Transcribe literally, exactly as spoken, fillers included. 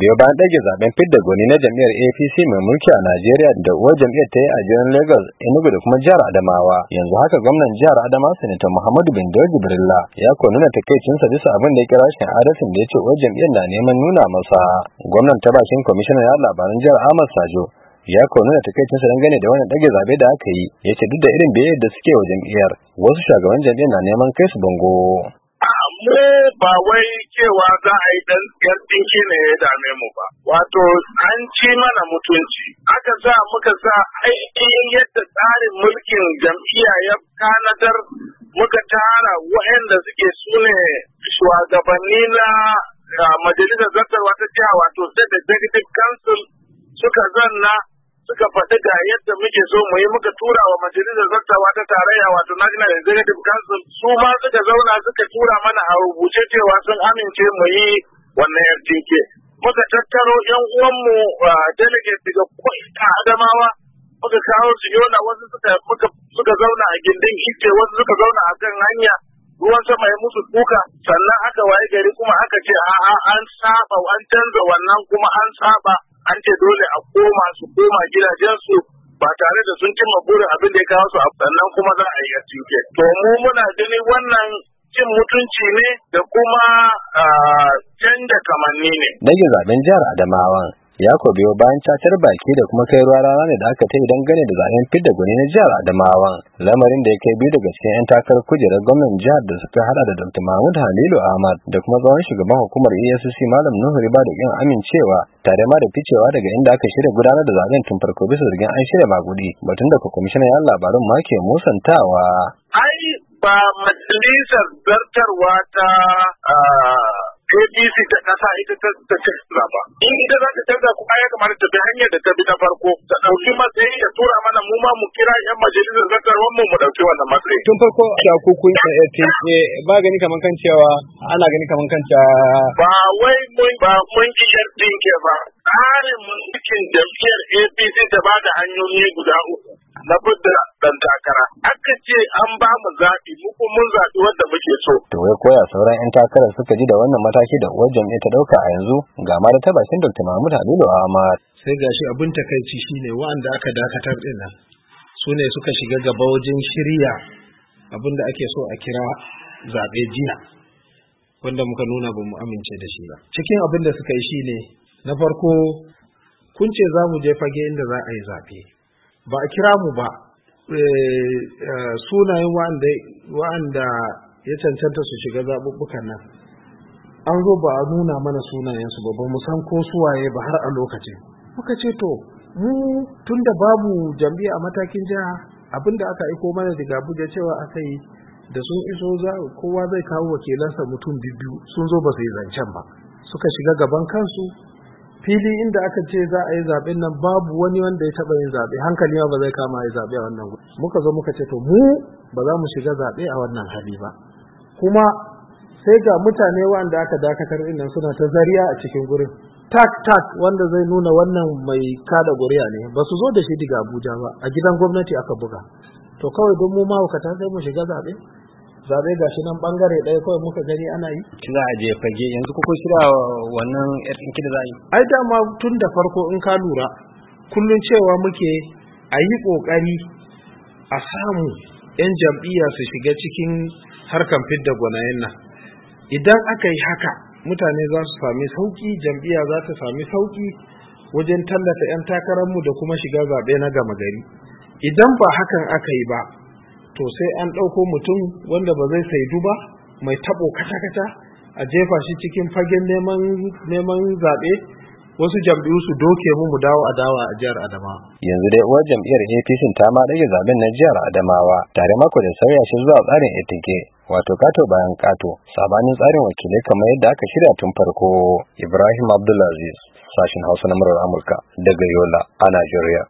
biyo bayan ɗage zaben fidda gwani na jam'iyyar A P C mai mulki a Najeriya da uwar jam'iyyar ta yi a jihar Lagos, Enugu da kuma jihar Adamawa. Yanzu haka gwamnan jihar Adamawa Sanata Muhammadu Bindo Jibrilla ya ko nuna takaicinsa bisa abin da ya kira shi adalcin da ya ce uwar jam'iyyar na neman nuna masa. Gwamnan ta bakin kwamishinan yaɗa labaran jihar Ahmad Sajo ya ko nuna takaicinsa dangane da wannan ɗage zabe da aka yi, ya ce duk da irin biyayyar da suke wa jam'iyyar, wasu shugaban jam'iyyar na neman kai su bango. mu ba wai cewa za a yi dan yar dinki ne ya dame mu ba, wato an ci mana mutunci aka sa muka sa aikin yadda tsarin mulkin jam'iyya ya kanadar, muka tara waɗanda suke sune shugabanni na majalisar zartarwa ta jiha, wato state executive council, suka zanna suka faɗi ga yadda muke so mu yi, muka tura wa majalisar zartawa ta tarayya wato National Executive Council, su ma suka zauna suka tura mana a rubuce cewa sun amince mu yi wannan R T K. Muka tattaro yan uwanmu delegate daga ko'ina Adamawa, muka kawo su Yola, wasu suka suka zauna a gindin Ike, wasu suka zauna a kan hanya, ruwan sama ya musu duka, sannan aka waye gari kuma aka ce a'a an saba, an canza wannan kuma an saba, an ce dole a koma su koma gidajensu ba tare da sun cimma burin abin da ya kawo su, sannan kuma za a yi R T K. To mu muna gani wannan cin mutunci ne da kuma canja kamanni ne. Dage zaben jihar Adamawa ya ko biyo bayan cacar baki da kuma kai ruwa rana ne da aka ta yi dangane da zaben fidda gwani na jihar Adamawa, lamarin da ya kai biyu daga cikin 'yan takarar kujerar gwamnan jihar da suka hada da Doctor Mahmud Halilu Ahmad da kuma tsohon shugaban hukumar E F C C Malam Nuhu Riba da yin amincewa tare ma da ficewa daga inda aka shirya gudanar da zaben tun farko bisa zargin an shirya magudi, batun da kwamishinan yan labarin ma ke musantawa. Ai ba majalisar zartarwa ta A P C ta kasa ita ta canza ba. In ita za ta canza kuma ya kamata ta bi hanyar da ta bi ta farko, ta ɗauki matsayi da tura mana mu ma mu kira yan majalisar zartarwar mu mu ɗauki wannan matsayi. Tun farko da kukun ba gani kaman kan cewa ana gani kaman kan cewa ba wai mun ba mun ki shartin ke ba. Tsarin mulkin jam'iyyar A P C ta ba da hanyoyi guda uku na fidda dan takara. Aka ce an ba mu zaɓi, mu kuma mun zaɓi wanda muke so. To wai koya sauran 'yan takarar suka ji da wannan mataki da uwar jam'iyyar ta dauka a yanzu, ga ma da ta bakin Doctor Mahmud Halilu Ahmad. Sai gashi abin takaici shine wa'anda aka dakatar din nan su ne suka shiga gaba wajen shirya abin da ake so a kira zaɓe jiya, wanda muka nuna ba mu amince da shi ba. Cikin abin da suka yi shine na farko kun ce za mu je fage inda za a yi zaɓe, ba a kira mu ba, sunayen wa'anda ya cancanta su shiga zaɓuɓɓukan nan an zo ba a nuna mana sunayensu ba, ba mu san ko suwaye ba har a lokacin. Muka ce to mu tun da babu jam'iyya a matakin jiha, abinda aka aiko mana daga Abuja cewa aka yi da sun iso kowa zai kawo wakilansa mutum biyu, sun zo ba su yi zancen ba, suka shiga gaban kansu. Fili inda aka ce za a yi zaɓen nan babu wani wanda ya taɓa yin zaɓe, hankali ma ba zai kama ya zaɓe a wannan gudu. Muka zo muka ce to mu ba za mu shiga zaɓe a wannan hali ba. Kuma sai ga mutane wanda aka dakatar din nan suna ta zariya a cikin gurin. Tak tak wanda zai nuna wannan mai kada guriya ne, ba su zo da shi daga Abuja ba, a gidan gwamnati aka buga. To kawai don mu mahaukata sai mu shiga zaɓe? Zaɓe ga shi nan ɓangare ɗaya kawai muka gani ana yi. Za a je fage yanzu kuka shirya wannan yar ɗinki da za a yi? Ai dama tun da farko in ka lura kullum cewa muke a yi ƙoƙari a samu 'yan jam'iyya su shiga cikin harkan fidda gwanayen nan. Idan aka yi haka mutane za su sami sauƙi, jam'iyya za ta sami sauƙi wajen tallata 'yan takararmu da kuma shiga zaɓe na gama gari. Idan ba hakan aka yi ba, to sai an ɗauko mutum wanda ba zai saidu ba, mai taɓo kata-kata, a jefa shi cikin fagen neman zaɓe, wasu jam'iyyu su doke mu mu dawo adawa a jihar Adamawa. Yanzu dai uwar jam'iyyar A P C ta ma ɗage zaben na jihar Adamawa tare mako da sauya shi zuwa tsarin A T K, wato kato bayan kato, sabanin tsarin wakilai kamar yadda aka shirya tun farko. Ibrahim Abdulaziz, sashin Hausa na murar Amurka daga Yola a Najeriya.